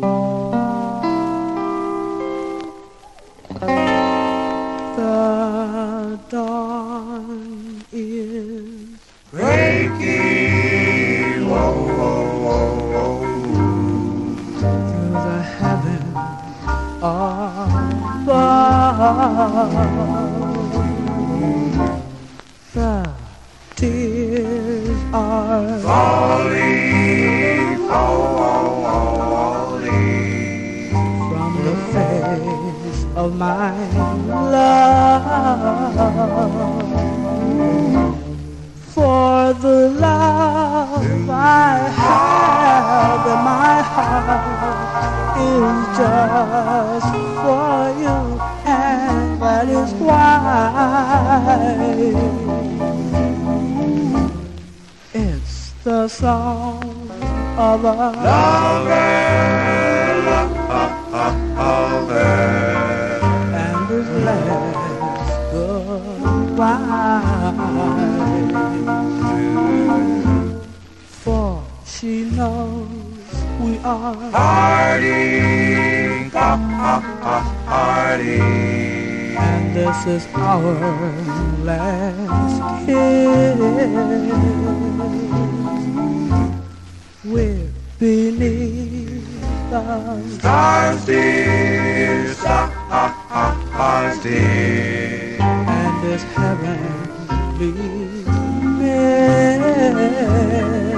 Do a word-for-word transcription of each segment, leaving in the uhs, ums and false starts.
The dawn is breaking, whoa, whoa, whoa, whoa, through the heavens above. The tears are falling, falling from the face of my love. For the love I have in my heart is just for you, and that is why it's the song of a lover, lover, and his last goodbye. For she knows we are parting, parting, and this is our last kiss. We're beneath the stars, dear, stars, dear, and this heavenly mist.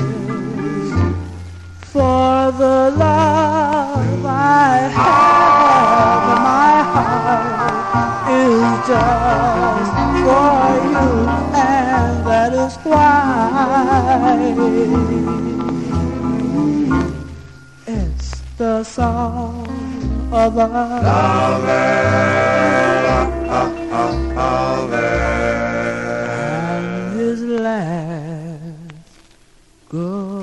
For the love I have in my heart is just for you, and that is why it's the song of a lover, lover, and his last good.